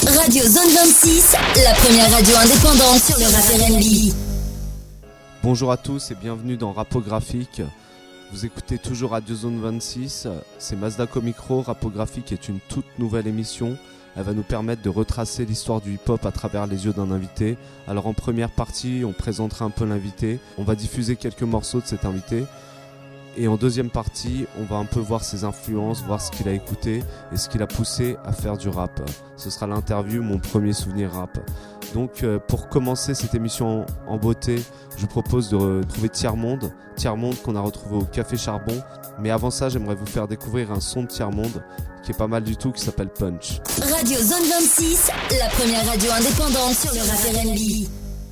Radio Zone 26, la première radio indépendante sur le rap R&B. Bonjour à tous et bienvenue dans Rapographique. Vous écoutez toujours Radio Zone 26, c'est Mazdako Micro. Rapographique est une toute nouvelle émission. Elle va nous permettre de retracer l'histoire du hip-hop à travers les yeux d'un invité. Alors en première partie, on présentera un peu l'invité. On va diffuser quelques morceaux de cet invité. Et en deuxième partie, on va un peu voir ses influences, voir ce qu'il a écouté et ce qui l'a poussé à faire du rap. Ce sera l'interview, mon premier souvenir rap. Donc pour commencer cette émission en beauté, je vous propose de retrouver Tiers-Monde. Tiers-Monde qu'on a retrouvé au Café Charbon. Mais avant ça, j'aimerais vous faire découvrir un son de Tiers-Monde qui est pas mal du tout, qui s'appelle Punch. Radio Zone 26, la première radio indépendante sur le rap R&B.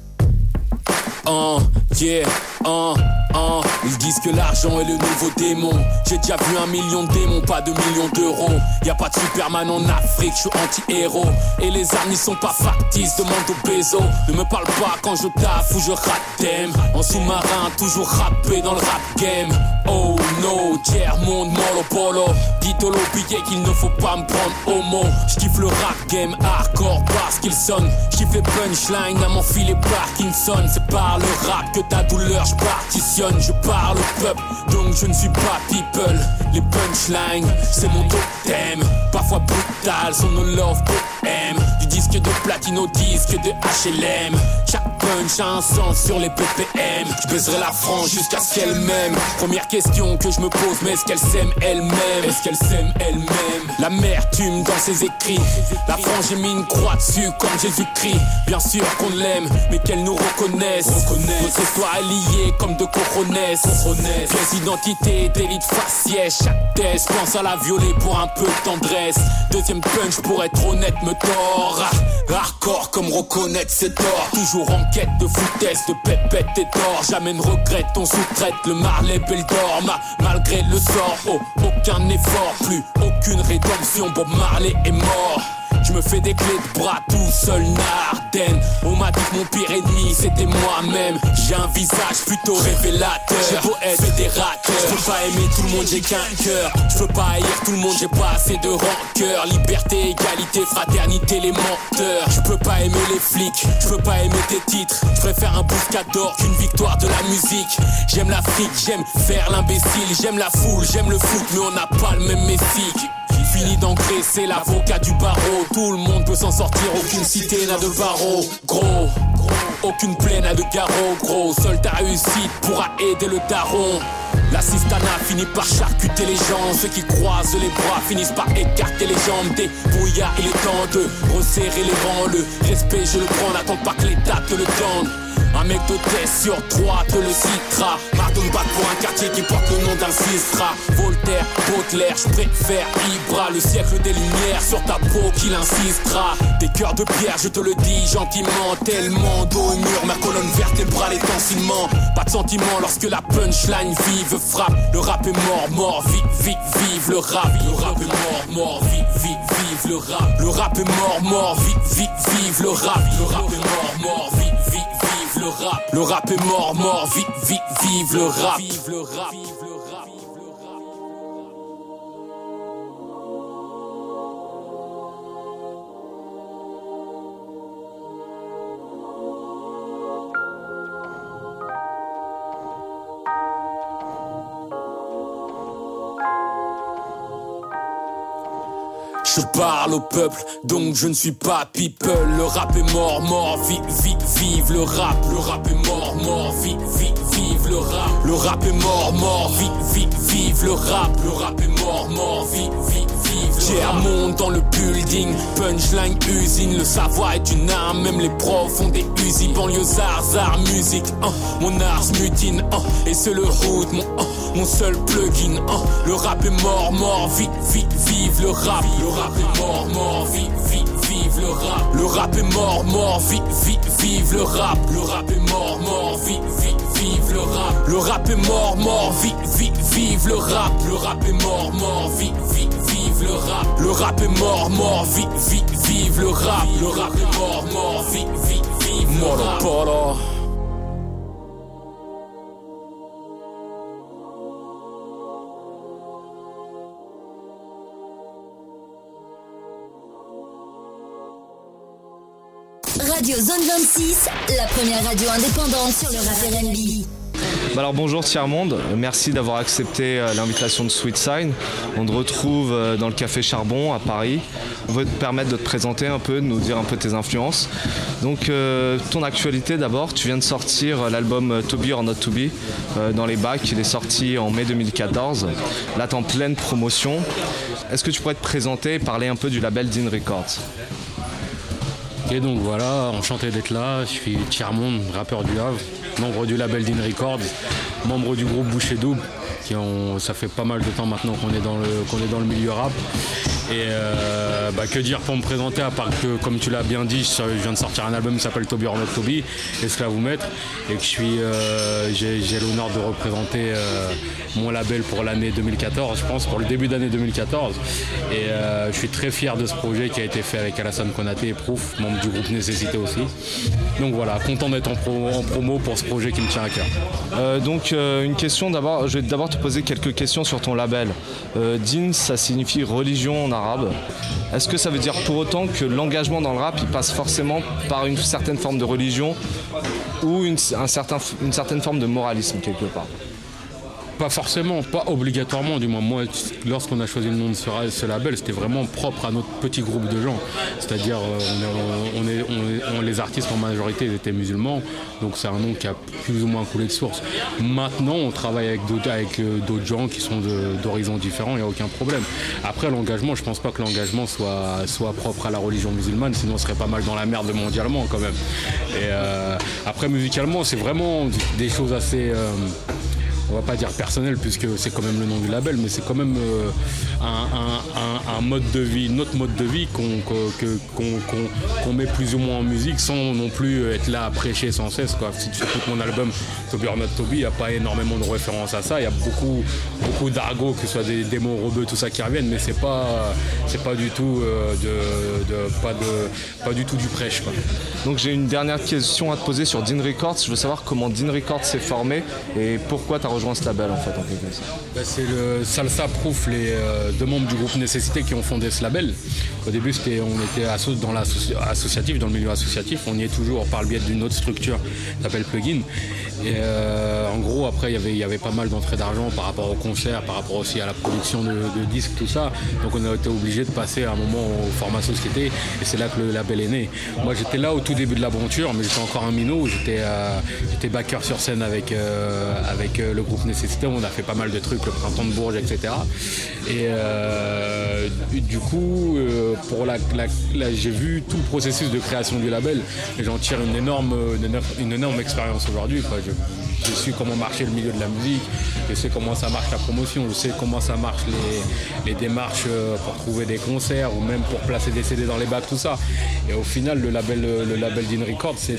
Ils disent que l'argent est le nouveau démon. J'ai déjà vu 1 million de démons, pas de millions d'euros. Y'a pas de Superman en Afrique, je suis anti-héros. Et les armes n'y sont pas factices, demande au Bézo. Ne me parle pas quand je taffe ou je rate thème. En sous-marin, toujours rappé dans le rap game. Oh no, tiers-monde, mollo polo. Dites au billet qu'il ne faut pas me prendre au mot. J'kiffe le rap game hardcore parce qu'il sonne. J'kiffe les punchlines à mon filet Parkinson. C'est par le rap que ta douleur j'partitionne. Je parle au peuple, donc je ne suis pas people. Les punchlines, c'est mon totem. Parfois brutal, son no love poème. Du disque de platine au disque de HLM. Chaque punch a un sens sur les BPM. Je baiserai la France jusqu'à ce qu'elle m'aime. Première question que je me pose, mais est-ce qu'elle s'aime elle-même? Est-ce qu'elle s'aime elle-même? L'amertume dans ses écrits. La France, j'ai mis une croix dessus comme Jésus-Christ. Bien sûr qu'on l'aime, mais qu'elle nous reconnaisse. Notre histoire est liée comme de coronets. Pièce d'identité, d'élite faciès. Chaque thèse pense à la violer pour un peu de tendresse. Deuxième punch pour être honnête me tord. Hardcore comme reconnaître ses torts. Toujours en quête de foutaise, de pépette et d'or. Jamais ne regrette, on sous-traite le Marley Beldor. Malgré le sort, aucun effort. Plus aucune rédemption, Bob Marley est mort. Je me fais des clés de bras tout seul, Narden. On m'a dit que mon pire ennemi c'était moi-même. J'ai un visage plutôt révélateur. J'ai beau être fédérateur. Je peux pas aimer tout le monde, j'ai qu'un cœur. Je peux pas haïr tout le monde, j'ai pas assez de rancœur. Liberté, égalité, fraternité, les menteurs. Je peux pas aimer les flics, je peux pas aimer tes titres. Je préfère un bouscador qu'une victoire de la musique. J'aime l'Afrique, j'aime faire l'imbécile. J'aime la foule, j'aime le foot, mais on n'a pas le même messique. Fini d'engraisser l'avocat du barreau. Tout le monde peut s'en sortir, aucune cité n'a de barreau. Gros, aucune plaie n'a de garrot. Gros, seule ta réussite pourra aider le daron. La cistana finit par charcuter les gens. Ceux qui croisent les bras finissent par écarter les jambes. Des brouillards, il est temps de resserrer les rangs. Le respect je le prends, n'attends pas que l'État te le donne. Un mec de test sur 3 te le citera. Marteau de bac pour un quartier qui porte le nom d'un Sistra. Voltaire, Baudelaire, je préfère Ibra. Le siècle des lumières sur ta peau qu'il insistera. Des cœurs de pierre, je te le dis gentiment. Tellement dos au mur, ma colonne vertébrale est en ciment. Pas de sentiment lorsque la punchline vive frappe. Le rap est mort, vive le rap. Le rap est mort, vive le rap. Le rap est mort, vive le rap. Le rap est mort, vive le rap. Le rap est mort, vive le rap. Vive le rap. Je parle au peuple, donc je ne suis pas people. Le rap est mort, vive le rap. Le rap est mort, vive le rap. Le rap est mort, vive le rap. Le rap est mort, vive J'ai un monde dans le building, punchline usine. Le savoir est une arme, même les profs ont des usines. Banlieusards, art, musique, mon art se mutine, et c'est le hood, mon seul plugin. Le rap est mort, vive le rap. Le rap est mort, vive le rap. Le rap est mort, vive le rap. Le rap est mort, vive le rap. Le rap est mort, vive le rap. Le rap est mort, vive le rap. Le rap est mort, vive le rap. Le rap est mort, vive le rap. Radio Zone 26, la première radio indépendante sur le rap R&B. Alors bonjour Tiers-Monde, merci d'avoir accepté l'invitation de Sweet Sign. On te retrouve dans le Café Charbon à Paris. On veut te permettre de te présenter un peu, de nous dire un peu tes influences. Donc ton actualité d'abord, tu viens de sortir l'album To Be or Not To Be dans les bacs. Il est sorti en mai 2014. Là t'es en pleine promotion. Est-ce que tu pourrais te présenter et parler un peu du label Dean Records ? Et donc voilà, enchanté d'être là, je suis Tiers-Monde, rappeur du Havre, membre du label Dean Records, membre du groupe Boucher Double, ça fait pas mal de temps maintenant qu'on est dans le milieu rap. Et que dire pour me présenter, à part que, comme tu l'as bien dit, je viens de sortir un album qui s'appelle To Be or Not To Be, Esclave ou Maître, et que j'ai l'honneur de représenter mon label pour l'année 2014, je pense, pour le début d'année 2014. Et je suis très fier de ce projet qui a été fait avec Alassane Konaté et Proof, membre du groupe Nécessité aussi. Donc voilà, content d'être en promo pour ce projet qui me tient à cœur. Une question d'abord, je vais d'abord te poser quelques questions sur ton label. Din, ça signifie religion en arabe. Est-ce que ça veut dire pour autant que l'engagement dans le rap, il passe forcément par une certaine forme de religion ou une certaine forme de moralisme quelque part ? Pas forcément, pas obligatoirement du moins. Moi, lorsqu'on a choisi le nom de ce label, c'était vraiment propre à notre petit groupe de gens. C'est-à-dire, les artistes en majorité ils étaient musulmans, donc c'est un nom qui a plus ou moins coulé de source. Maintenant, on travaille avec d'autres gens qui sont d'horizons différents, il n'y a aucun problème. Après, l'engagement, je pense pas que l'engagement soit propre à la religion musulmane, sinon on serait pas mal dans la merde mondialement quand même. Et après, musicalement, c'est vraiment des choses assez... on va pas dire personnel puisque c'est quand même le nom du label, mais c'est quand même un mode de vie, notre mode de vie qu'on met plus ou moins en musique sans non plus être là à prêcher sans cesse, quoi. Si tu écoutes mon album To Be or Not To Be, il n'y a pas énormément de références à ça, il y a beaucoup d'argot, que ce soit des mots rebeux, tout ça qui reviennent, mais c'est pas du tout pas du tout du prêche, quoi. Donc j'ai une dernière question à te poser sur Dean Records. Je veux savoir comment Dean Records s'est formé et pourquoi tu as rejoint ce label en fait en quelque sorte. C'est le Salsa Proof, les deux membres du groupe Nécessité qui ont fondé ce label. Au début on était dans le milieu associatif, on y est toujours par le biais d'une autre structure qui s'appelle Plugin. Et en gros après il y avait pas mal d'entrées d'argent par rapport aux concerts, par rapport aussi à la production de disques, tout ça. Donc on a été obligé de passer à un moment au format société et c'est là que le label est né. Moi j'étais là au tout début de l'aventure, mais j'étais encore un minot, j'étais backer sur scène avec le groupe Nécessité, on a fait pas mal de trucs, le Printemps de Bourges, etc. Et du coup j'ai vu tout le processus de création du label et j'en tire une énorme expérience aujourd'hui, quoi. Je sais comment marcher le milieu de la musique, je sais comment ça marche la promotion, je sais comment ça marche les démarches pour trouver des concerts ou même pour placer des CD dans les bacs, tout ça. Et au final, le label Dean Records, c'est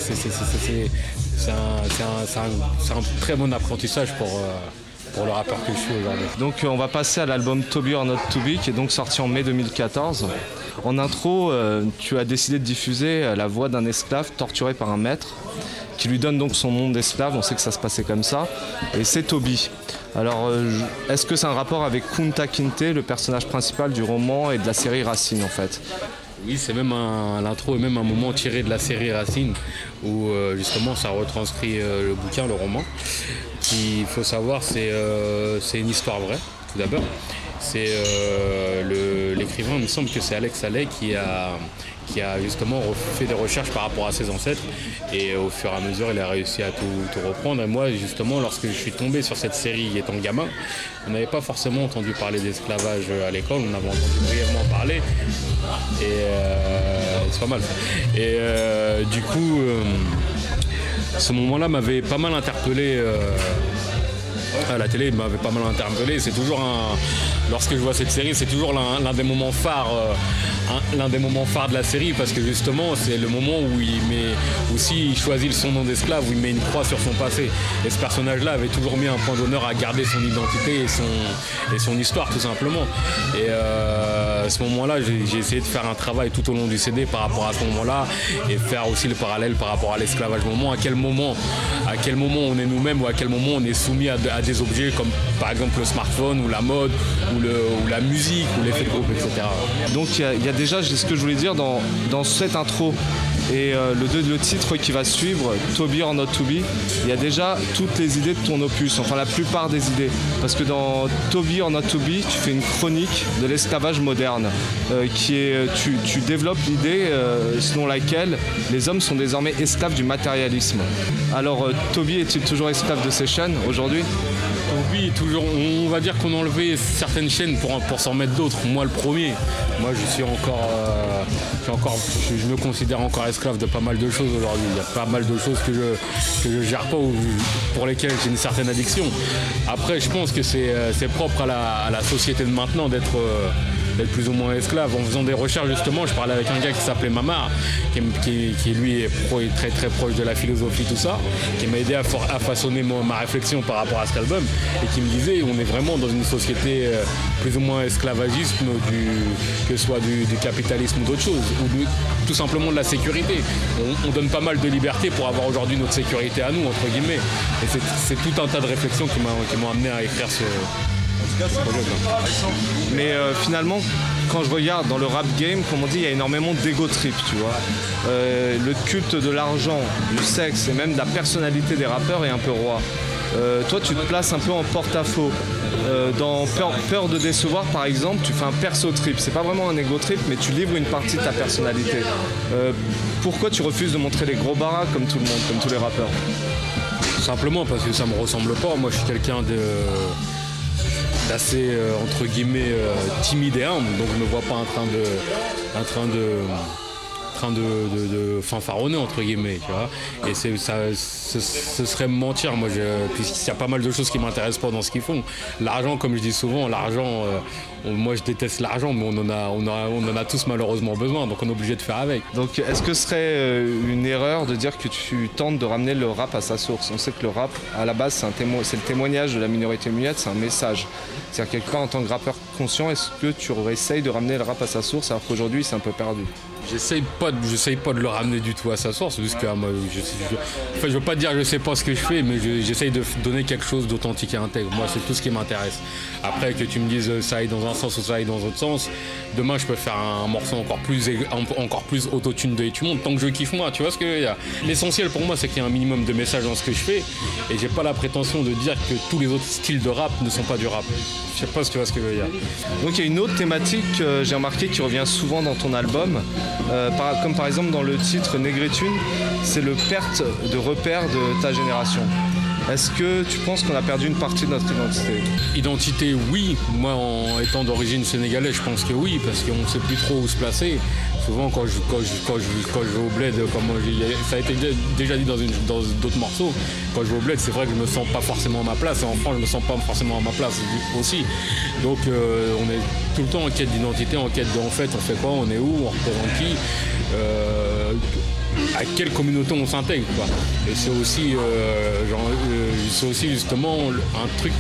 un très bon apprentissage pour le rappeur que je suis aujourd'hui. Donc on va passer à l'album To Be or Not To Be qui est donc sorti en mai 2014. En intro, tu as décidé de diffuser la voix d'un esclave torturé par un maître qui lui donne donc son nom d'esclave, on sait que ça se passait comme ça, et c'est Toby. Alors, est-ce que c'est un rapport avec Kunta Kinte, le personnage principal du roman et de la série Racine en fait ? Oui, c'est même l'intro est même un moment tiré de la série Racine où justement ça retranscrit le bouquin, le roman. Il faut savoir, c'est une histoire vraie, tout d'abord. C'est l'écrivain, il me semble que c'est Alex Haley qui a justement fait des recherches par rapport à ses ancêtres et au fur et à mesure il a réussi à tout reprendre. Et moi justement, lorsque je suis tombé sur cette série étant gamin, on n'avait pas forcément entendu parler d'esclavage à l'école, on avait entendu brièvement parler et c'est pas mal. Et du coup ce moment-là m'avait pas mal interpellé à la télé, il m'avait pas mal interpellé. C'est toujours lorsque je vois cette série, c'est toujours l'un des moments phares de la série, parce que justement c'est le moment où s'il choisit son nom d'esclave, où il met une croix sur son passé. Et ce personnage-là avait toujours mis un point d'honneur à garder son identité et son histoire, tout simplement. Et à ce moment-là, j'ai essayé de faire un travail tout au long du CD par rapport à ce moment-là et faire aussi le parallèle par rapport à l'esclavage moment. À quel moment on est nous-mêmes, ou à quel moment on est soumis à des objets comme par exemple le smartphone ou la mode ou la musique ou l'effet de groupe, etc. Donc il y a déjà, ce que je voulais dire dans cette intro et le titre qui va suivre, To Be or Not To Be, il y a déjà toutes les idées de ton opus, enfin la plupart des idées. Parce que dans To Be or Not To Be, tu fais une chronique de l'esclavage moderne, tu développes l'idée selon laquelle les hommes sont désormais esclaves du matérialisme. Alors, Toby est-il toujours esclave de ses chaînes aujourd'hui ? Oui, toujours. On va dire qu'on a enlevé certaines chaînes pour s'en mettre d'autres. Moi, le premier. Moi, je me considère encore esclave de pas mal de choses aujourd'hui. Il y a pas mal de choses que je gère pas ou pour lesquelles j'ai une certaine addiction. Après, je pense que c'est propre à la société de maintenant d'être plus ou moins esclave. En faisant des recherches, justement, je parlais avec un gars qui s'appelait Mamar, qui lui est très très proche de la philosophie, tout ça, qui m'a aidé à façonner ma réflexion par rapport à cet album, et qui me disait on est vraiment dans une société plus ou moins esclavagiste, que ce soit du capitalisme ou d'autres choses, ou tout simplement de la sécurité. On donne pas mal de liberté pour avoir aujourd'hui notre sécurité à nous, entre guillemets. Et c'est tout un tas de réflexions qui m'ont amené à écrire ce projet. Mais finalement, quand je regarde dans le rap game, comme on dit, il y a énormément d'ego trip, tu vois. Le culte de l'argent, du sexe et même de la personnalité des rappeurs est un peu roi. Toi, tu te places un peu en porte-à-faux. Dans peur de décevoir, par exemple, tu fais un perso trip. C'est pas vraiment un ego trip, mais tu livres une partie de ta personnalité. Pourquoi tu refuses de montrer les gros baraques comme tout le monde, comme tous les rappeurs ? Simplement parce que ça me ressemble pas. Moi, je suis quelqu'un d'assez entre guillemets timide et humble, donc je me vois pas en train de fanfaronner, entre guillemets, tu vois. Et ce serait me mentir, moi, puisqu'il y a pas mal de choses qui m'intéressent pas dans ce qu'ils font. L'argent, comme je dis souvent, moi je déteste l'argent, mais on en a tous malheureusement besoin, donc on est obligé de faire avec. Donc est-ce que ce serait une erreur de dire que tu tentes de ramener le rap à sa source ? On sait que le rap, à la base, c'est le témoignage de la minorité muette, c'est un message. C'est-à-dire quelque part, en tant que rappeur conscient, est-ce que tu essayes de ramener le rap à sa source alors qu'aujourd'hui c'est un peu perdu ? J'essaye pas de le ramener du tout à sa source, jusqu'à moi. Je veux pas dire je sais pas ce que je fais, mais j'essaye de donner quelque chose d'authentique et intègre. Moi, c'est tout ce qui m'intéresse. Après, que tu me dises ça aille dans un sens ou ça aille dans l'autre sens, demain je peux faire un morceau encore plus autotune de tout le monde, tant que je kiffe moi, tu vois ce que je veux dire. L'essentiel pour moi, c'est qu'il y ait un minimum de message dans ce que je fais, et j'ai pas la prétention de dire que tous les autres styles de rap ne sont pas du rap. Je sais pas si tu vois ce que je veux dire. Donc il y a une autre thématique que j'ai remarqué qui revient souvent dans ton album, comme par exemple dans le titre Négritude, c'est le perte de repères de ta génération. Est-ce que tu penses qu'on a perdu une partie de notre identité ? Identité, oui. Moi, en étant d'origine sénégalaise, je pense que oui, parce qu'on ne sait plus trop où se placer. Souvent, quand je vais au bled, comme ça a été déjà dit dans d'autres morceaux, quand je vais au bled, c'est vrai que je me sens pas forcément à ma place. Et en France, je me sens pas forcément à ma place aussi. Donc, on est tout le temps en quête d'identité, en quête de en fait, on fait quoi, on est où, on représente qui, à quelle communauté on s'intègre, quoi. Et c'est aussi justement un truc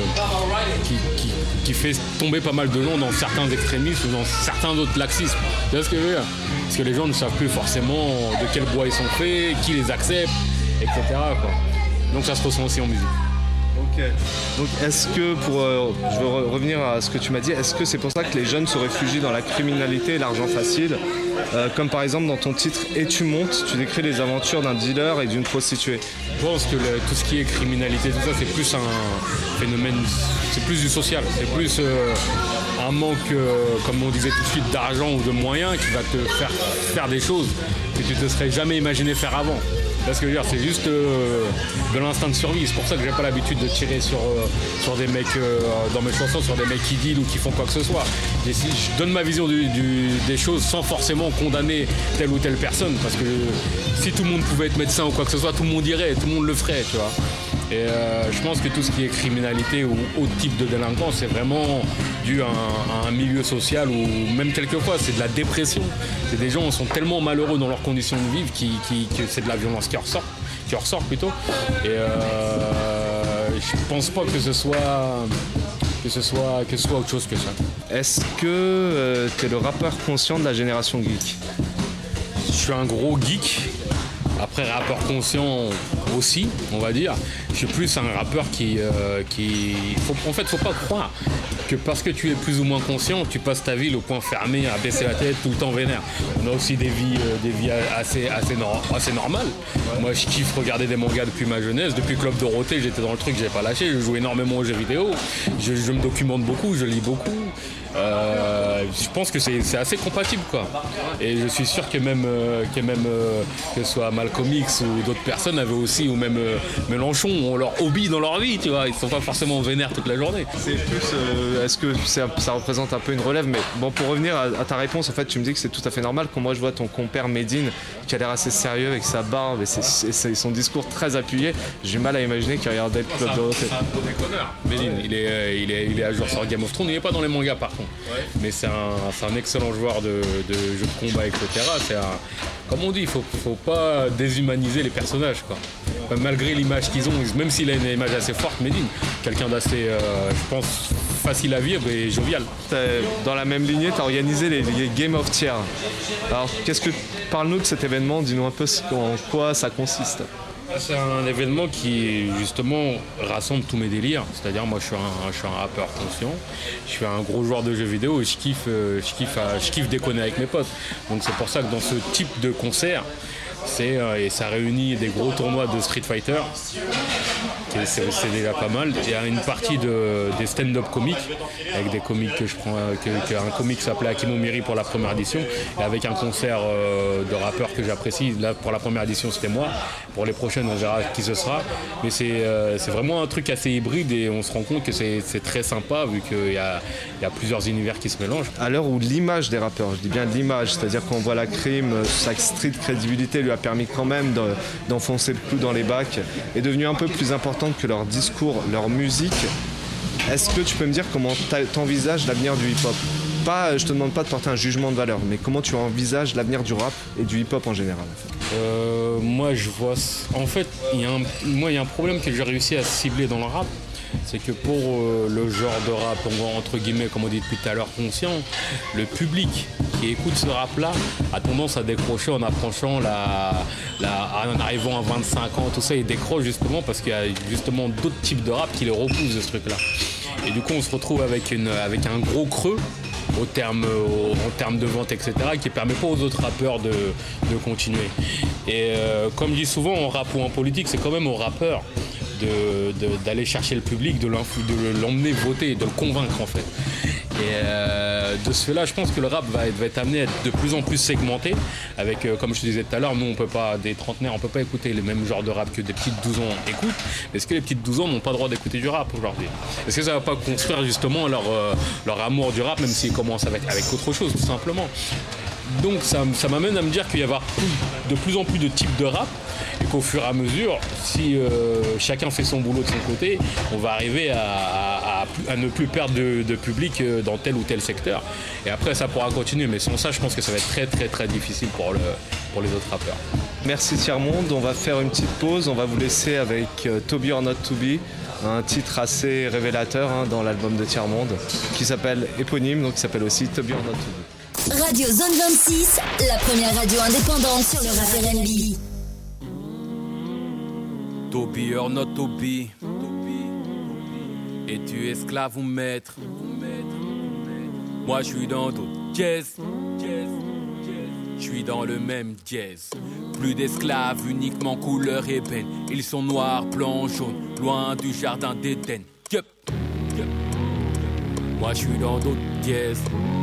qui fait tomber pas mal de gens dans certains extrémismes ou dans certains autres laxismes. Tu vois ce que je veux dire ? Parce que les gens ne savent plus forcément de quel bois ils sont faits, qui les accepte, etc., quoi. Donc ça se ressent aussi en musique. Ok. Donc est-ce que, je veux revenir à ce que tu m'as dit, est-ce que c'est pour ça que les jeunes se réfugient dans la criminalité et l'argent facile, comme par exemple dans ton titre « Et tu montes », tu décris les aventures d'un dealer et d'une prostituée. Je pense que tout ce qui est criminalité, tout ça, c'est plus un phénomène, c'est plus du social, c'est plus un manque, comme on disait tout de suite, d'argent ou de moyens qui va te faire des choses que tu te serais jamais imaginé faire avant. Parce que je veux dire, c'est juste de l'instinct de survie. C'est pour ça que j'ai pas l'habitude de tirer sur des mecs dans mes chansons, sur des mecs qui deal ou qui font quoi que ce soit. Et si je donne ma vision des choses sans forcément condamner telle ou telle personne, parce que si tout le monde pouvait être médecin ou quoi que ce soit, tout le monde irait, tout le monde le ferait, tu vois. Et je pense que tout ce qui est criminalité ou autre type de délinquance, c'est vraiment dû à un milieu social ou même quelquefois c'est de la dépression. C'est des gens qui sont tellement malheureux dans leurs conditions de vivre que c'est de la violence qui ressort plutôt. Et je pense pas que ce soit autre chose que ça. Est-ce que tu es le rappeur conscient de la génération geek ? Je suis un gros geek. Après, rappeur conscient aussi, on va dire. Je suis plus un rappeur en fait, faut pas croire que parce que tu es plus ou moins conscient, tu passes ta vie le poing fermé, à baisser la tête, tout le temps vénère. On a aussi des vies assez normales. Moi, je kiffe regarder des mangas depuis ma jeunesse. Depuis Club Dorothée, j'étais dans le truc, j'ai pas lâché. Je joue énormément aux jeux vidéo. Je me documente beaucoup, je lis beaucoup. Je pense que c'est assez compatible, quoi. Et je suis sûr que même que ce soit Malcolm X ou d'autres personnes avaient aussi, ou même Mélenchon, ont leur hobby dans leur vie, tu vois. Ils sont pas forcément vénères toute la journée. C'est plus, est-ce que ça représente un peu une relève? Mais bon, pour revenir à ta réponse, en fait, tu me dis que c'est tout à fait normal. Quand moi je vois ton compère Medine qui a l'air assez sérieux avec sa barbe et son discours très appuyé, j'ai du mal à imaginer qu'il regardait le Club Dorothée. C'est un gros déconneur. Medine, il est à jour sur Game of Thrones. Il est pas dans les mangas par contre. Ouais. Mais c'est un excellent joueur de jeux de combat, etc. Comme on dit, il faut pas déshumaniser les personnages, quoi. Malgré l'image qu'ils ont, même s'il a une image assez forte, Medine, quelqu'un d'assez, je pense, facile à vivre et jovial. Dans la même lignée, tu as organisé les Game of Tier. Alors, parle-nous de cet événement, dis-nous un peu en quoi ça consiste. C'est un événement qui, justement, rassemble tous mes délires. C'est-à-dire, moi, je suis un rappeur conscient. Je suis un gros joueur de jeux vidéo et je kiffe déconner avec mes potes. Donc, c'est pour ça que dans ce type de concert, et ça réunit des gros tournois de Street Fighter, c'est déjà pas mal. Il y a une partie des stand-up comiques, avec des comiques que je prends, un comique s'appelait Akimo Miri pour la première édition, et avec un concert de rappeurs que j'apprécie. Là, pour la première édition, c'était moi. Pour les prochaines, on verra qui ce sera. Mais c'est vraiment un truc assez hybride et on se rend compte que c'est très sympa vu qu'il y a plusieurs univers qui se mélangent. À l'heure où l'image des rappeurs, je dis bien l'image, c'est-à-dire qu'on voit la crime, sa street crédibilité lui a permis quand même d'enfoncer le clou dans les bacs, est devenue un peu plus importante que leur discours, leur musique. Est-ce que tu peux me dire comment t'envisages l'avenir du hip-hop? Je te demande pas de porter un jugement de valeur, mais comment tu envisages l'avenir du rap et du hip-hop en général, en fait? Moi, je vois... En fait, il y a un problème que j'ai réussi à cibler dans le rap. C'est que pour le genre de rap, entre guillemets, comme on dit depuis tout à l'heure, conscient, le public qui écoute ce rap-là a tendance à décrocher en approchant en arrivant à 25 ans, tout ça, il décroche justement parce qu'il y a justement d'autres types de rap qui les repoussent de ce truc-là. Et du coup, on se retrouve avec un gros creux en termes de vente, etc., qui ne permet pas aux autres rappeurs de continuer. Et comme je dis souvent, en rap ou en politique, c'est quand même aux rappeurs d'aller chercher le public, de l'emmener voter, de le convaincre en fait. Et de ce fait-là, je pense que le rap va être amené à être de plus en plus segmenté avec, comme je te disais tout à l'heure, nous on peut pas, des trentenaires, on peut pas écouter les mêmes genres de rap que des petites 12 ans écoutent. Est-ce que les petites 12 ans n'ont pas le droit d'écouter du rap aujourd'hui? Est-ce que ça va pas construire justement leur amour du rap, même s'ils commencent avec autre chose tout simplement? Donc ça m'amène à me dire qu'il va y avoir de plus en plus de types de rap et qu'au fur et à mesure, si chacun fait son boulot de son côté, on va arriver à ne plus perdre de public dans tel ou tel secteur. Et après, ça pourra continuer. Mais sans ça, je pense que ça va être très très très difficile pour les autres rappeurs. Merci Tiers-Monde. On va faire une petite pause. On va vous laisser avec To Be or Not To Be, un titre assez révélateur dans l'album de Tiers-Monde qui s'appelle éponyme, donc qui s'appelle aussi To Be or Not To Be. Radio Zone 26, la première radio indépendante sur le rap R&B. To be or not to be. Es-tu esclave ou maître? Moi je suis dans d'autres jazz. Je suis dans le même jazz. Plus d'esclaves, uniquement couleur ébène. Ils sont noirs, blancs, jaunes, loin du jardin d'Éden. Yep. Moi je suis dans d'autres jazz.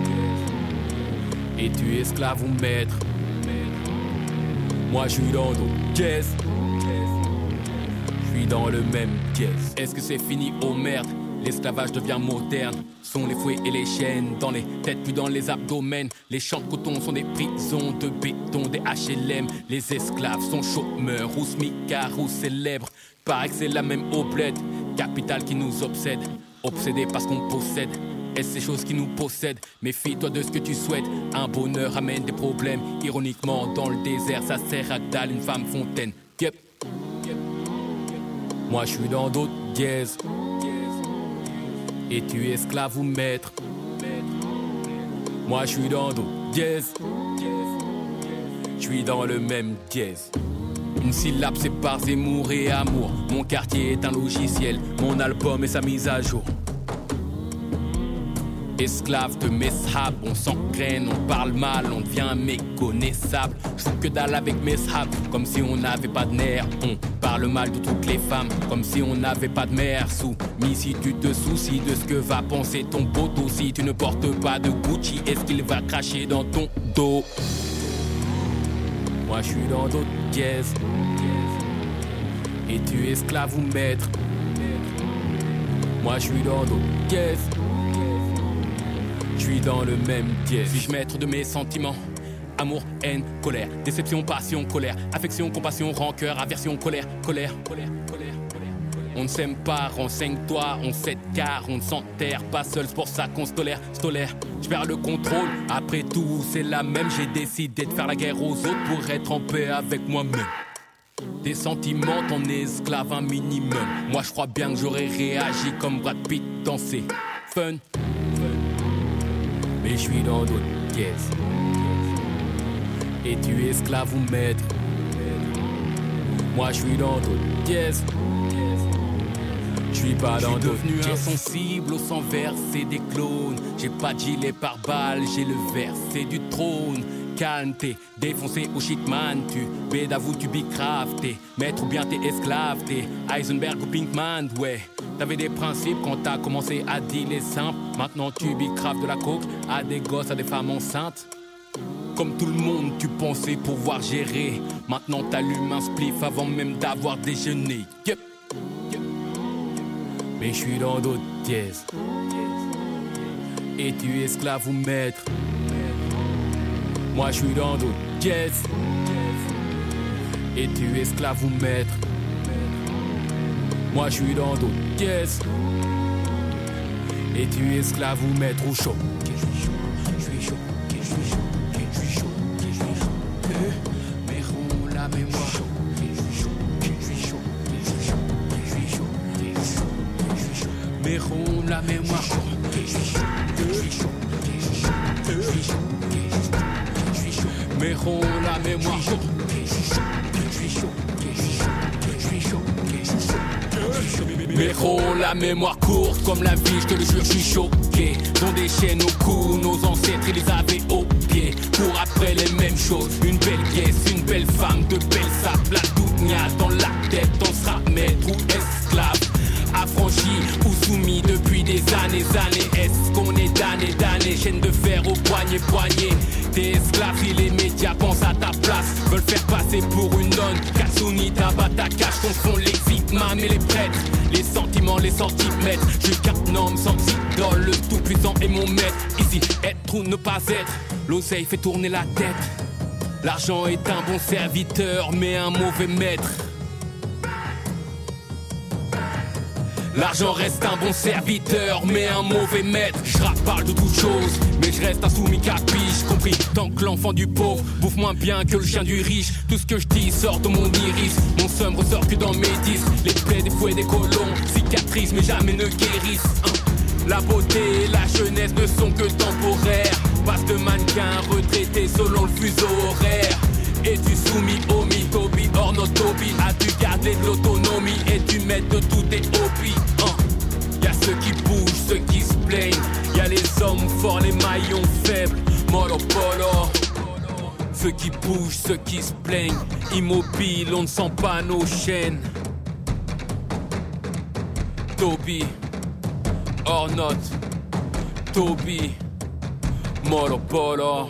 Es-tu esclave ou maître? Moi je suis dans d'autres jazz. Je suis dans le même jazz. Est-ce que c'est fini? Oh merde, l'esclavage devient moderne. Sont les fouets et les chaînes dans les têtes puis dans les abdomens. Les champs de coton sont des prisons de béton, des HLM. Les esclaves sont chômeurs ou smicards ou célèbres. Paraît que c'est la même oblette, capitale qui nous obsède. Obsédés parce qu'on possède. Est-ce ces choses qui nous possèdent? Méfie-toi de ce que tu souhaites. Un bonheur amène des problèmes. Ironiquement, dans le désert, ça sert à dalle une femme fontaine. Yep. Moi je suis dans d'autres jazz. Es-tu esclave ou maître? Moi je suis dans d'autres jazz. Je suis dans le même jazz. Une syllabe sépare Zemmour et amour. Mon quartier est un logiciel. Mon album est sa mise à jour. Esclave de mes sables, on s'engraine, on parle mal, on devient méconnaissable. Je fous que dalle avec mes sables, comme si on n'avait pas de nerfs. On parle mal de toutes les femmes, comme si on n'avait pas de mère. Soumis si tu te soucies de ce que va penser ton poteau. Si tu ne portes pas de Gucci, est-ce qu'il va cracher dans ton dos? Moi je suis dans d'autres pièces, et tu es esclave ou maître. Moi je suis dans d'autres pièces, je suis dans le même dièse. Suis-je maître de mes sentiments? Amour, haine, colère, déception, passion, colère, affection, compassion, rancœur, aversion, colère, colère, colère, colère, colère. On ne s'aime pas, renseigne-toi, on s'aide car on ne s'enterre pas seul, c'est pour ça qu'on se tolère, je perds le contrôle, après tout c'est la même. J'ai décidé de faire la guerre aux autres pour être en paix avec moi-même. Des sentiments, ton esclave un minimum. Moi je crois bien que j'aurais réagi comme Brad Pitt dans ses fun. Mais je suis dans d'autres pièces, et tu es esclave ou maître. Moi je suis dans d'autres pièces, je suis pas dans d'autres pièces. Je suis devenu insensible au sang versé des clones. J'ai pas de gilet par balle, j'ai le verset du trône. Calme, t'es défoncé au shitman. Tu bédavou, tu bicraves. T'es maître ou bien t'es esclave. T'es Heisenberg ou Pinkman, ouais. T'avais des principes quand t'as commencé à dealer simple. Maintenant tu bicraves de la coke à des gosses, à des femmes enceintes. Comme tout le monde, tu pensais pouvoir gérer. Maintenant t'allumes un spliff avant même d'avoir déjeuné. Yep. Mais je suis dans d'autres pièces, et tu es esclave ou maître. Moi je suis dans d'autres pièces, et tu es esclave ou maître. Moi je suis dans d'autres pièces, et tu es esclave ou maître ou chaud. Je suis chaud, je suis chaud, je suis chaud, je suis chaud. Mais rends la mémoire. Mais rond la mémoire. Mais rond la mémoire. Mais rond la mémoire courte comme la vie, je te le jure, je suis choqué. Dont des chaînes au cou, nos ancêtres ils les avaient au pied. Cours après les mêmes choses, une belle caisse, une belle femme, de belles sapes, la dougna dans la tête, on sera maître ou esclave. Affranchi ou soumis depuis des années. Est-ce qu'on est damné, chaîne de fer au poignet. T'es esclave si les médias pensent à ta place, veulent faire passer pour une nonne. Katsuni, Tabata, cache, confond les imams et les prêtres. Les sentiments, les centimètres. Je suis qu'un homme sans idole, le tout puissant est mon maître. Ici, être ou ne pas être, l'oseille fait tourner la tête. L'argent est un bon serviteur, mais un mauvais maître. L'argent reste un bon serviteur, mais un mauvais maître. Je parle de toutes choses, mais je reste un soumis capiche. Compris, tant que l'enfant du pauvre bouffe moins bien que le chien du riche. Tout ce que je dis sort de mon iris. Mon seum ressort que dans mes disques. Les plaies des fouets des colons cicatrisent mais jamais ne guérissent. La beauté et la jeunesse ne sont que temporaires. Passe de mannequin retraité selon le fuseau horaire. Es-tu soumis au mythobie, hors notobie? As-tu gardé de l'autonomie et tu mets de tous tes hobbies? Y'a ceux qui bougent, ceux qui se plaignent. Y'a les hommes forts, les maillons faibles. Molo polo. Ceux qui bougent, ceux qui se plaignent. Immobiles, on ne sent pas nos chaînes. Toby, hors note. Toby, Molo polo.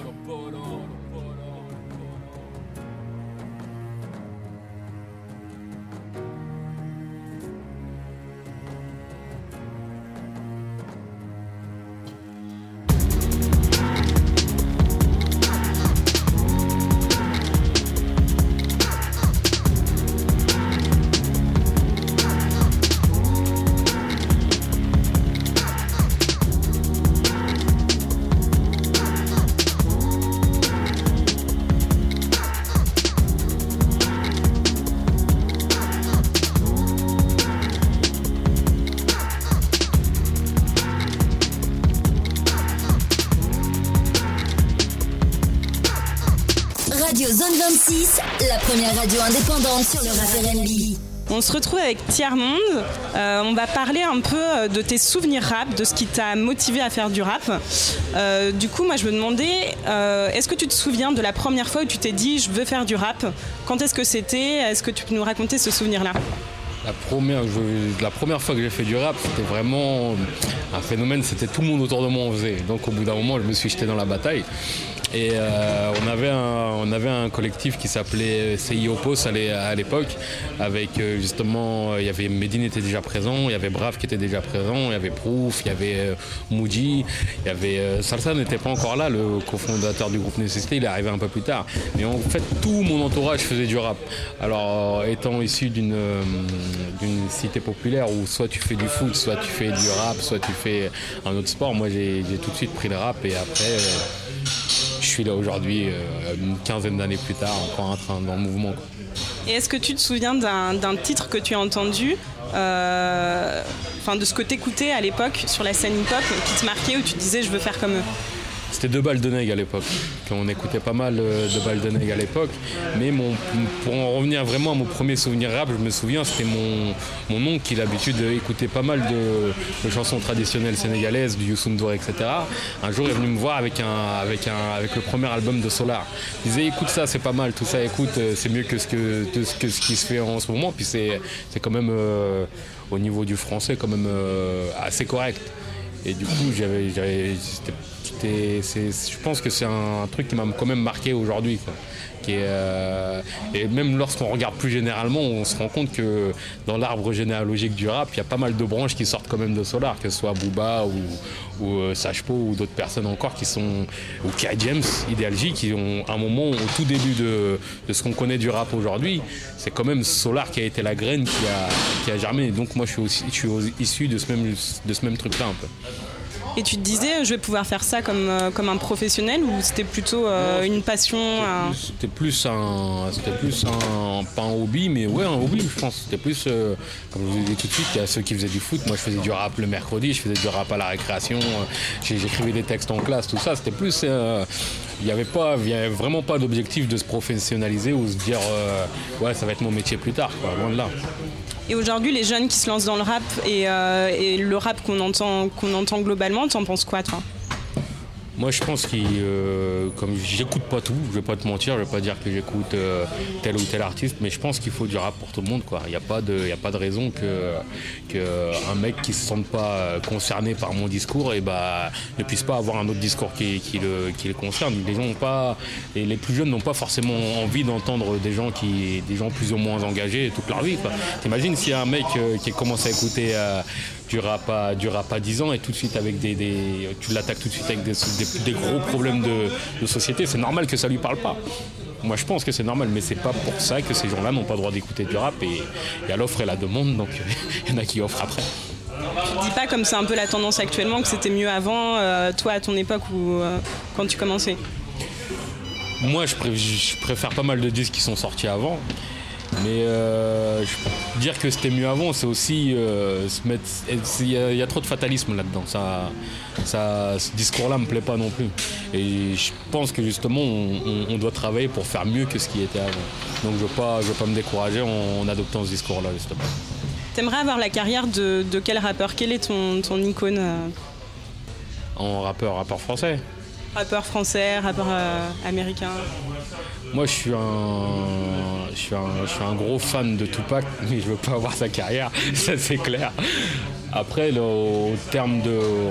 Radio Zone 26, la première radio indépendante sur le rap R&B. On se retrouve avec Tiers-Monde. On va parler un peu de tes souvenirs rap, de ce qui t'a motivé à faire du rap. Du coup, moi, je me demandais, est-ce que tu te souviens de la première fois où tu t'es dit « je veux faire du rap » ? Quand est-ce que c'était ? Est-ce que tu peux nous raconter ce souvenir-là ? La première fois que j'ai fait du rap, c'était vraiment un phénomène, c'était tout le monde autour de moi en faisait. Donc au bout d'un moment, je me suis jeté dans la bataille. Et on avait un collectif qui s'appelait CI Opos à l'époque, avec justement, il y avait Medine était déjà présent, il y avait Brave qui était déjà présent, il y avait Proof, il y avait Moody, il y avait Salsa n'était pas encore là, le cofondateur du groupe Nécessité, il est arrivé un peu plus tard. Mais en fait, tout mon entourage faisait du rap. Alors, étant issu d'une cité populaire où soit tu fais du foot, soit tu fais du rap, soit tu fais un autre sport, moi j'ai tout de suite pris le rap et après... je suis là aujourd'hui, une quinzaine d'années plus tard, encore en train dans le mouvement. Quoi. Et est-ce que tu te souviens d'un titre que tu as entendu, de ce que tu écoutais à l'époque sur la scène hip-hop, qui te marquait, où tu te disais « je veux faire comme eux » ? C'était Deux Balles de Nègre à l'époque. On écoutait pas mal Deux Balles de Nègre à l'époque. Mais pour en revenir vraiment à mon premier souvenir rap, je me souviens, c'était mon oncle qui a l'habitude d'écouter pas mal de chansons traditionnelles sénégalaises, du Youssou N'Dour, etc. Un jour, il est venu me voir avec le premier album de Solar. Il disait écoute ça, c'est pas mal, tout ça, écoute, c'est mieux que ce qui se fait en ce moment. Puis c'est quand même, au niveau du français, quand même assez correct. Et du coup, je pense que c'est un truc qui m'a quand même marqué aujourd'hui, quoi. Et même lorsqu'on regarde plus généralement, on se rend compte que dans l'arbre généalogique du rap, il y a pas mal de branches qui sortent quand même de Solar, que ce soit Booba ou Sachpo ou d'autres personnes encore ou K. James, Ideal J, qui ont un moment au tout début de ce qu'on connaît du rap aujourd'hui, c'est quand même Solar qui a été la graine qui a germé. Donc moi je suis issu de ce même truc-là un peu. Et tu te disais, je vais pouvoir faire ça comme un professionnel, ou c'était plutôt une passion C'était plus pas un hobby, mais ouais, un hobby, je pense. C'était plus, comme je vous ai dit tout de suite, il y a ceux qui faisaient du foot. Moi, je faisais du rap le mercredi, je faisais du rap à la récréation, j'écrivais des textes en classe, tout ça. C'était plus... il n'y avait vraiment pas d'objectif de se professionnaliser ou se dire ouais, ça va être mon métier plus tard, quoi, loin de là. Et aujourd'hui, les jeunes qui se lancent dans le rap et le rap qu'on entend globalement, t'en penses quoi, toi ? Moi, je pense comme j'écoute pas tout, je vais pas te mentir, je vais pas dire que j'écoute tel ou tel artiste, mais je pense qu'il faut du rap pour tout le monde, quoi. Il y a pas de raison que un mec qui se sente pas concerné par mon discours ne puisse pas avoir un autre discours qui le concerne. Les gens les plus jeunes n'ont pas forcément envie d'entendre des gens plus ou moins engagés toute leur vie, quoi. T'imagines s'il y a un mec qui commence à écouter du rap à 10 ans et tout de suite avec tu l'attaques tout de suite avec des gros problèmes de société, c'est normal que ça lui parle pas. Moi je pense que c'est normal, mais c'est pas pour ça que ces gens-là n'ont pas le droit d'écouter du rap, et il y a l'offre et la demande, donc il y en a qui offrent après. Tu dis pas, comme c'est un peu la tendance actuellement, que c'était mieux avant, toi à ton époque ou quand tu commençais ? Moi je préfère pas mal de disques qui sont sortis avant. Mais dire que c'était mieux avant, c'est aussi il y a trop de fatalisme là-dedans. Ce discours-là me plaît pas non plus. Et je pense que justement, on doit travailler pour faire mieux que ce qui était avant. Donc je veux pas me décourager en adoptant ce discours-là, justement. T'aimerais avoir la carrière de quel rappeur ? Quel est ton icône En rappeur français. Rappeur français, rappeur américain. Moi, je suis un gros fan de Tupac, mais je veux pas avoir sa carrière, ça c'est clair. Après, en termes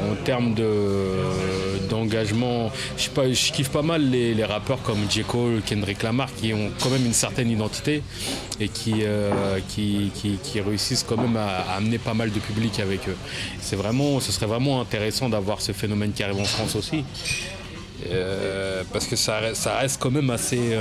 d'engagement, je kiffe pas mal les rappeurs comme J. Cole, Kendrick Lamar, qui ont quand même une certaine identité et qui réussissent quand même à amener pas mal de public avec eux. Ce serait vraiment intéressant d'avoir ce phénomène qui arrive en France aussi. Parce que ça reste quand même assez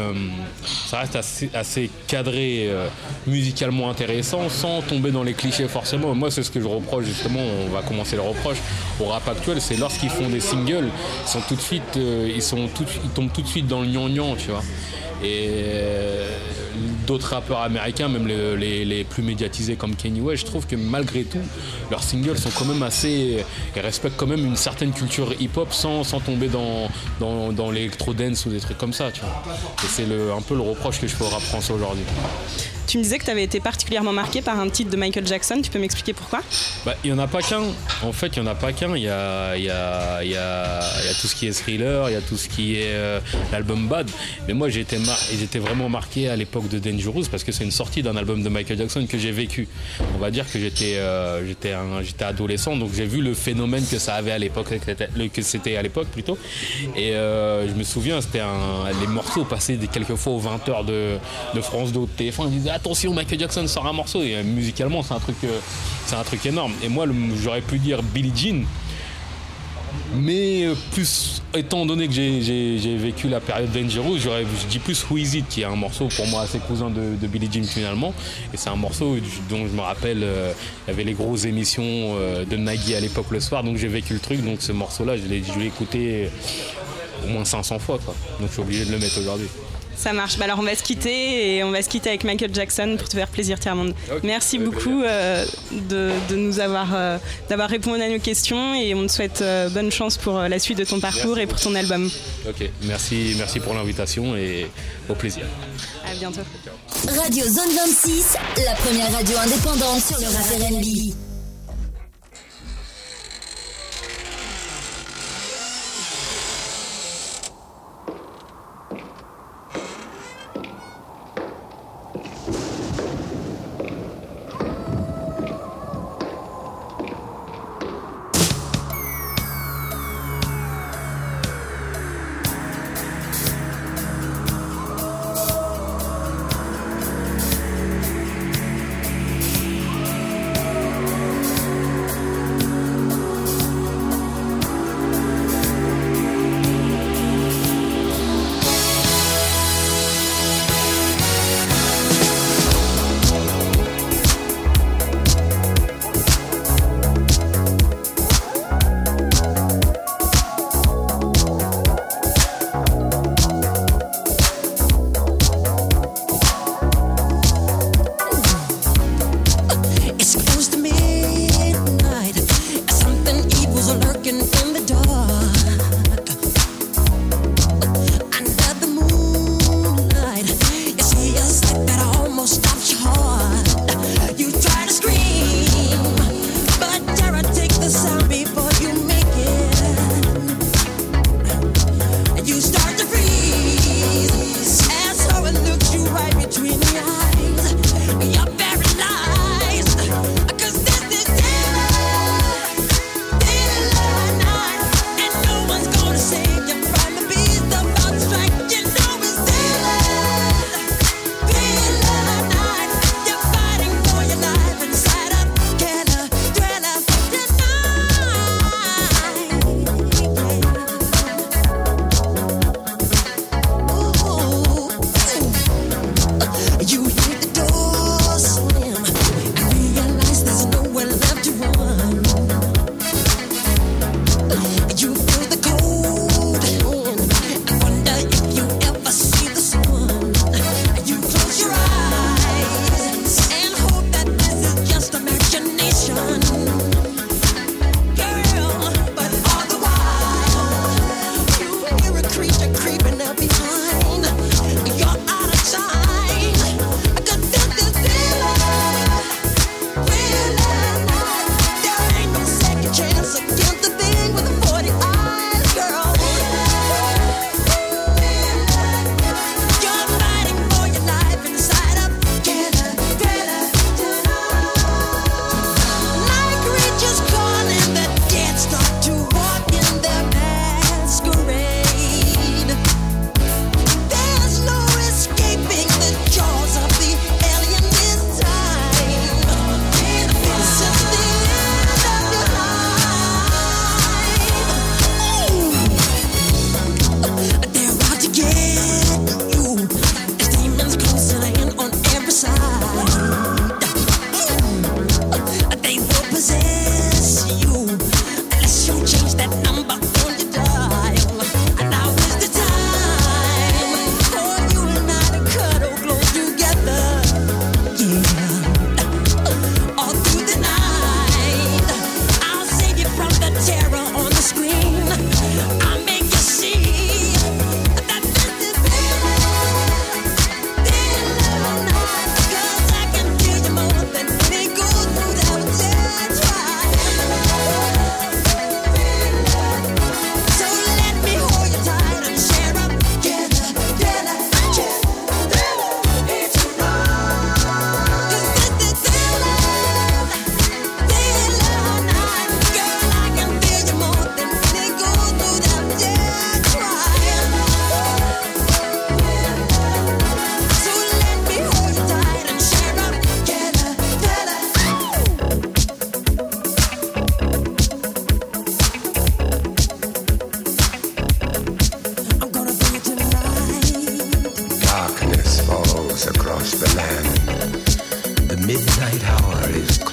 cadré, musicalement intéressant, sans tomber dans les clichés forcément. Moi, c'est ce que je reproche, justement, on va commencer le reproche au rap actuel, c'est lorsqu'ils font des singles, ils tombent tout de suite dans le gnangnan, tu vois. Et d'autres rappeurs américains, même les plus médiatisés comme Kanye West, je trouve que malgré tout, leurs singles sont quand même ils respectent quand même une certaine culture hip-hop sans tomber dans l'électro-dance ou des trucs comme ça, tu vois. Et c'est un peu le reproche que je fais au rap français aujourd'hui. Tu me disais que tu avais été particulièrement marqué par un titre de Michael Jackson. Tu peux m'expliquer pourquoi ? Il n'y en a pas qu'un. En fait, il n'y en a pas qu'un. Il y a tout ce qui est Thriller, il y a tout ce qui est l'album Bad. Mais moi, j'étais vraiment marqué à l'époque de Dangerous parce que c'est une sortie d'un album de Michael Jackson que j'ai vécu. On va dire que j'étais adolescent, donc j'ai vu le phénomène que ça avait à l'époque, que c'était à l'époque plutôt. Et je me souviens, c'était les morceaux passaient quelquefois aux 20h de France 2 de TF1. Ils disaient attention, Michael Jackson sort un morceau. Et musicalement, c'est un truc énorme. Et moi, j'aurais pu dire Billie Jean. Mais plus, étant donné que j'ai vécu la période Dangerous, je dis plus Who Is It, qui est un morceau pour moi assez cousin de Billie Jean finalement. Et c'est un morceau dont je me rappelle, il y avait les grosses émissions de Nagui à l'époque le soir, donc j'ai vécu le truc. Donc ce morceau-là, je l'ai écouté au moins 500 fois, quoi. Donc je suis obligé de le mettre aujourd'hui. Ça marche. Alors on va se quitter avec Michael Jackson pour te faire plaisir, Tiers-Monde. Okay. Merci beaucoup de nous d'avoir répondu à nos questions et on te souhaite bonne chance pour la suite de ton parcours et pour ton album. Ok, merci pour l'invitation et au plaisir. À bientôt. Radio Zone 26, la première radio indépendante sur le rap R&B.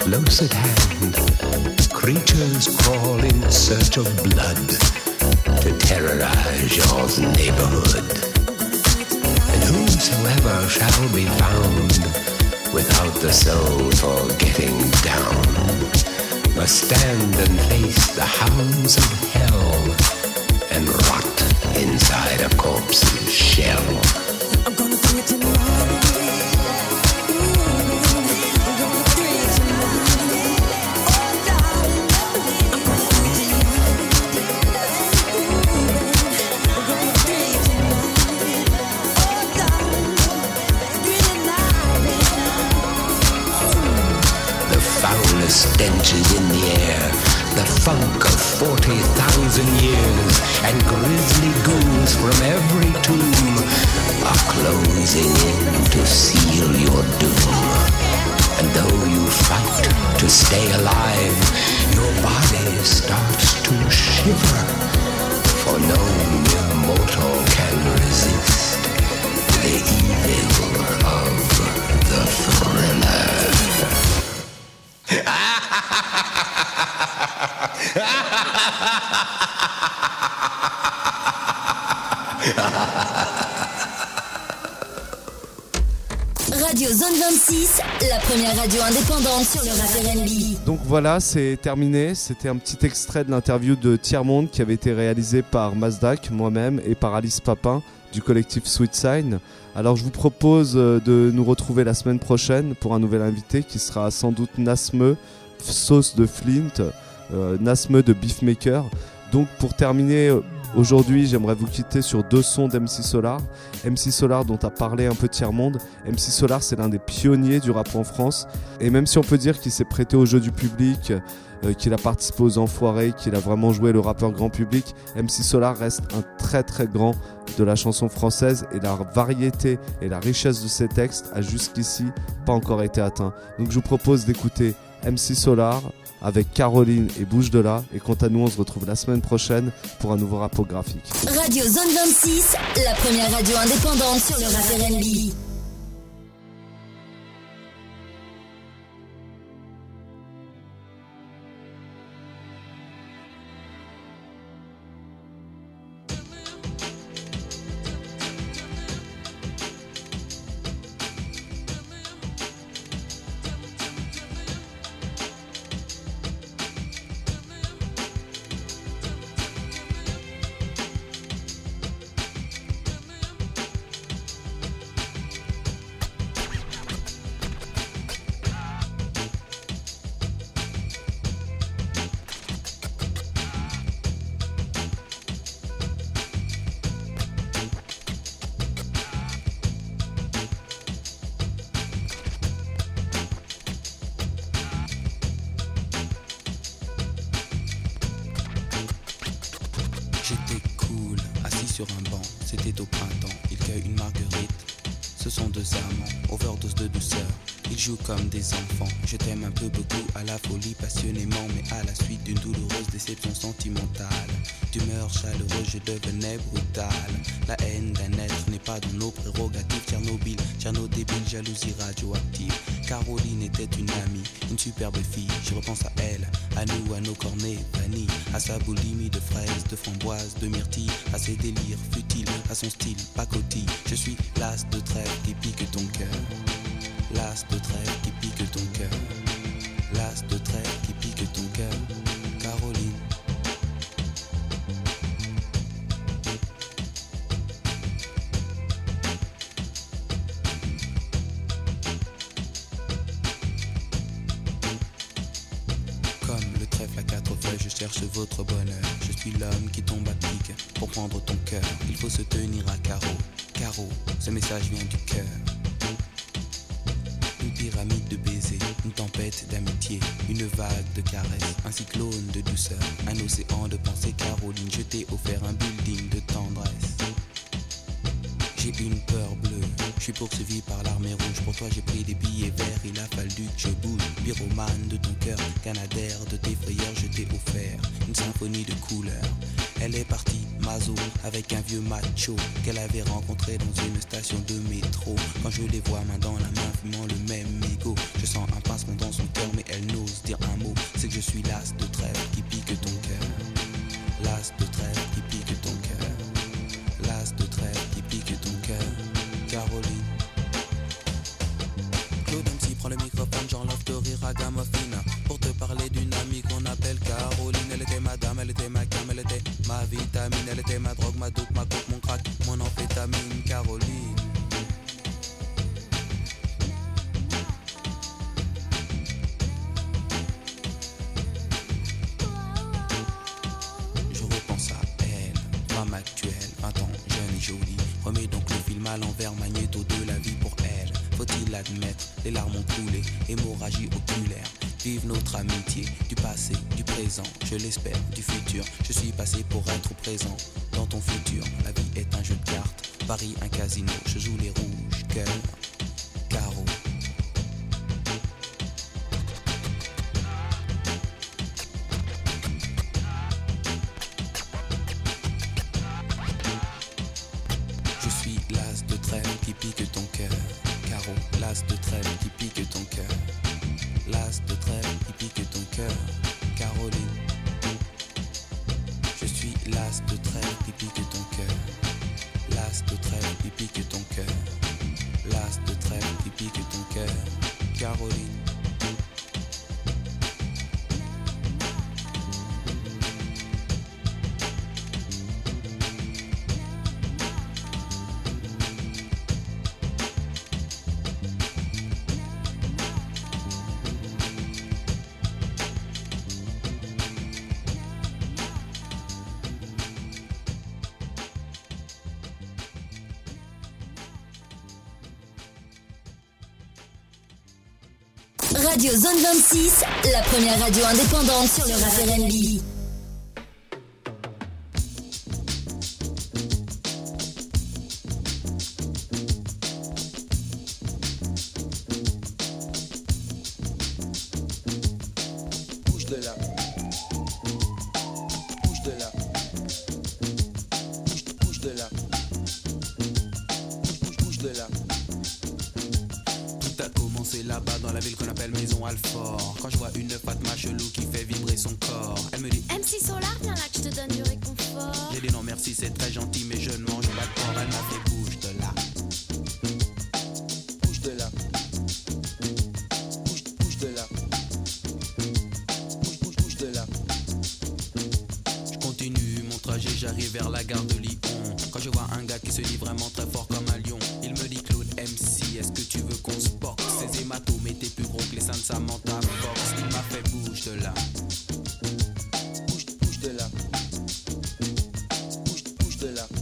close at hand, creatures crawl in search of blood to terrorize your neighborhood. And whosoever shall be found without the soul for getting down must stand and face the hounds of hell and rot inside a corpse's shell. I'm gonna bring it to life. Stenches in the air, the funk of 40,000 years, and grisly ghouls from every tomb are closing in to seal your doom. And though you fight to stay alive, your body starts to shiver, for no mere mortal can resist the evil of the thriller. Radio Zone 26, la première radio indépendante sur le rap R&B. Donc voilà, c'est terminé. C'était un petit extrait de l'interview de Tiers-Monde qui avait été réalisé par Mazdak, moi-même, et par Alice Papin du collectif Sweet Sign. Alors je vous propose de nous retrouver la semaine prochaine pour un nouvel invité qui sera sans doute Nasmeu, sauce de Flint, Nasmeu de Beefmaker. Donc pour terminer aujourd'hui, j'aimerais vous quitter sur 2 sons d'MC Solar. MC Solar dont a parlé un peu Tiers-Monde. MC Solar, c'est l'un des pionniers du rap en France. Et même si on peut dire qu'il s'est prêté au jeu du public, qu'il a participé aux Enfoirés, qu'il a vraiment joué le rappeur grand public, MC Solar reste un très très grand de la chanson française, et la variété et la richesse de ses textes a jusqu'ici pas encore été atteint. Donc je vous propose d'écouter MC Solar avec Caroline et Bouge de là. Et quant à nous, on se retrouve la semaine prochaine pour un nouveau rapographique. Radio Zone 26, la première radio indépendante sur le rap R&B. J'étais cool, assis sur un banc, c'était au printemps, il cueille une marguerite. Ce sont 2 amants, overdose de douceur, ils jouent comme des enfants. Je t'aime un peu beaucoup, à la folie passionnément, mais à la suite d'une douloureuse déception sentimentale. D'humeur chaleureuse, je devenais brutal. La haine d'un être n'est pas dans nos prérogatives. Tchernobyl, Tcherno débile, jalousie radioactive. Caroline était une amie, une superbe fille. Je repense à elle, à nous, à nos cornets vanille, à sa boulimie de fraises, de framboises, de myrtilles, à ses délires futiles, à son style pacotille. Je suis l'as de trêve qui pique ton cœur. L'as de trêve qui pique ton cœur. L'as de trêve qui pique ton cœur. Caroline. Comme le trèfle à 4 feuilles, je cherche votre bonheur. Je suis l'homme qui tombe à pic pour prendre ton cœur. Il faut se tenir à carreau. Carreau, ce message vient du cœur. Une pyramide de baisers, une tempête d'amitié, une vague de caresses, un cyclone de douceur, un océan de pensée. Caroline, je t'ai offert un building de tendresse. J'ai une peur bleue, je suis poursuivi par l'armée rouge. Pour toi j'ai pris des billets verts, il a fallu que je bouge. Pyromane de ton cœur, canadaire de tes frayeurs, je t'ai offert une symphonie de couleurs. Elle est partie maso avec un vieux macho qu'elle avait rencontré dans une station de métro. Quand je les vois main dans la main fumant le même mégot, je sens un pincement dans son cœur mais elle n'ose dire un mot. C'est que je suis l'as de trêve qui pique ton cœur. L'as de trêve qui pique ton cœur. L'as de trêve qui pique ton cœur. Caroline. Claude MC prend le microphone, j'enlève de rire à Gamophine pour te parler d'une amie qu'on appelle Caroline. Elle était ma dame, elle était ma cam, elle était ma vitamine, elle était ma drogue, ma dope, ma coke, mon crack, mon amphétamine. Caroline. Je repense à elle, femme actuelle, 20 ans, jeune et jolie. Remets donc le film à l'envers, magnéto de la vie pour elle. Faut-il l'admettre, les larmes ont coulé, hémorragie oculaire. Vive notre amitié, du passé, du présent, je l'espère, du futur. Je suis passé pour être présent dans ton futur. La vie est un jeu de cartes, Paris un casino. Je joue les rouges, cœur, carreau. Je suis l'as de trêve qui pique ton cœur. Carreau, l'as de trêve qui pique ton cœur. L'as de trêve qui pique ton cœur. Caroline. Je suis l'as de trêve qui pique ton cœur. L'as de trêve qui pique ton cœur. L'as de trêve qui pique ton cœur. Caroline. Radio Zone 26, la première radio indépendante sur le rap R&B. Bouge de là. Bouge de là. Bouge de là. Bouge de là. Tout a commencé là-bas dans la ville qu'on appelle Maison Alfort. Quand je vois une Fatma chelou qui fait vibrer son corps, elle me dit MC Solar, viens là que je te donne du réconfort. J'ai dit non merci, c'est très gentil mais je ne mange pas de porc. Elle m'a fait bouge de là. Bouge de là. Bouge de là. Bouge de là. Je continue mon trajet, j'arrive vers la gare de Lyon. Quand je vois un gars qui se dit vraiment très fort comme un lion, il me dit Claude MC, est-ce que tu veux qu'on se boxe? Ces hématomes étaient plus gros que les seins de Samantha Fox. Il m'a fait bouge de là. Bouge de là. Bouge de là.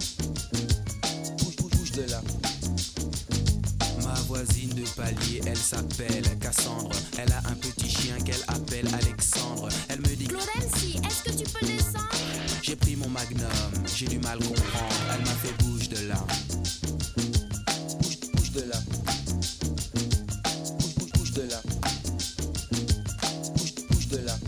Bouge de là. Ma voisine de palier, elle s'appelle Cassandre. Elle a un petit chien qu'elle appelle Alexandre. Elle me dit Claude MC, est-ce que tu peux descendre? j'ai pris mon magnum, j'ai du mal comprendre. Elle m'a fait bouge de là. Bouge de là. Bouge de là. Bouge de là.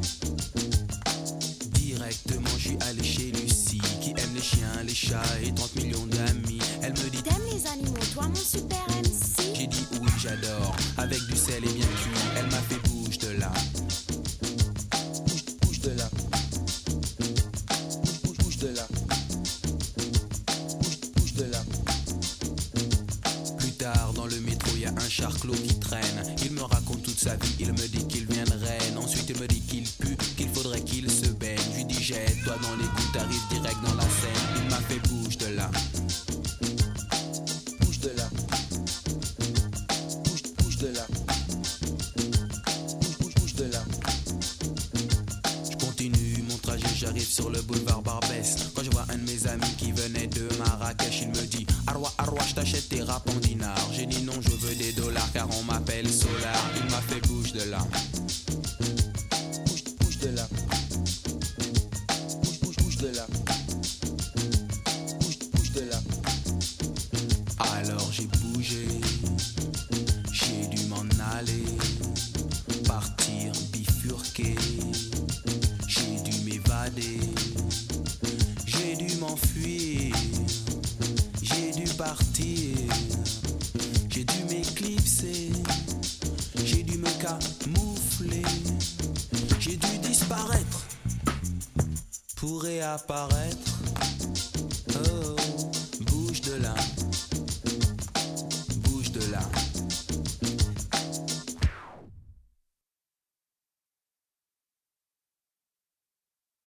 Directement, je suis allé chez Lucie, qui aime les chiens, les chats et 30 millions d'amis. Elle me dit T'aimes les animaux, toi mon super MC? j'ai dit oui, j'adore, avec du sel et bien cuit. Elle m'a fait bouge de là. Bouge de là. Bouge de là. Bouge de là. Plus tard dans le métro y a un charclot qui traîne. Il me raconte toute sa vie, il me dit qu'il vient de Rennes. Ensuite il me dit qu'il pue, qu'il faudrait qu'il se baigne. Je lui dis jette-toi dans l'égout, t'arrives direct dans la Seine. Il m'a fait bouge de là. Bouge de là. Bouge de là. Bouge de là. Je continue mon trajet, j'arrive sur le boulevard Barbès. Quand je vois un de mes amis qui venait de Marrakech, il me dit Arwa, je t'achète tes rap en dinars. J'ai dit non, je veux des dollars car on m'appelle Solar. Il m'a fait bouge de là. Bouge de là. Bouge de là. Bouge de là. Alors j'ai bougé, j'ai dû m'en aller, partir bifurquer, j'ai dû m'évader. partir. J'ai dû m'éclipser, j'ai dû me camoufler, j'ai dû disparaître pour réapparaître.